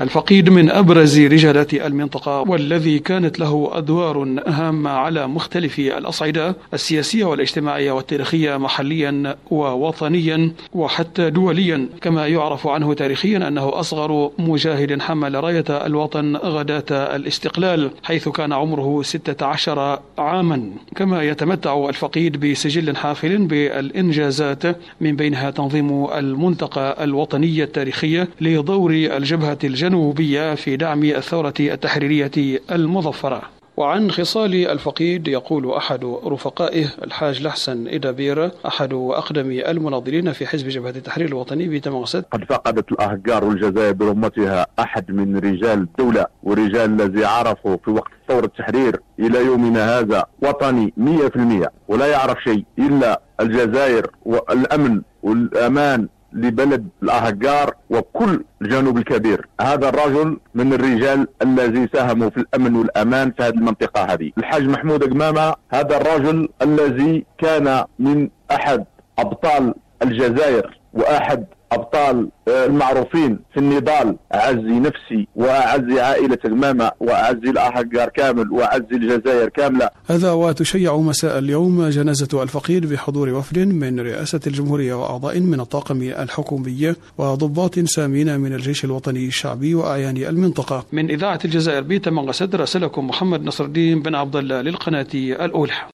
الفقيد من أبرز رجالات المنطقة، والذي كانت له أدوار هامة على مختلف الأصعدة السياسية والاجتماعية والتاريخية محليا ووطنيا وحتى دوليا. كما يعرف عنه تاريخيا أنه أصغر مجاهد حمل راية الوطن غداة الاستقلال، حيث كان عمره 16 عاما. كما يتمتع الفقيد بسجل حافل بالإنجازات، من بينها تنظيم الملتقى الوطني التاريخي لدور الجبهة الجنوبية في دعم الثورة التحريرية المظفرة. وعن خصال الفقيد يقول أحد رفقائه الحاج لحسن إدابير، أحد أقدم المناضلين في حزب جبهة التحرير الوطني بتمغسد: قد فقدت الأهجار والجزائر برمتها أحد من رجال الدولة ورجال الذي عرفوا في وقت ثورة التحرير إلى يومنا هذا وطني 100%، ولا يعرف شيء إلا الجزائر والأمن والأمان لبلد الأهجار وكل الجنوب الكبير. هذا الرجل من الرجال الذي ساهموا في الأمن والأمان في هذه المنطقة هذه. الحاج محمود قمامة هذا الرجل الذي كان من أحد أبطال الجزائر وأحد أبطال المعروفين في النضال. أعزي نفسي وأعزي عائلة قمامة وأعزي الأهجار كامل وأعزي الجزائر كاملة. هذا وتشيع مساء اليوم جنازة الفقيد بحضور وفد من رئاسة الجمهورية وأعضاء من الطاقم الحكومي وضباط سامين من الجيش الوطني الشعبي وأعيان المنطقة. من إذاعة الجزائر بتمغسد راسلكم محمد نصر الدين بن عبد الله للقناة الأولى.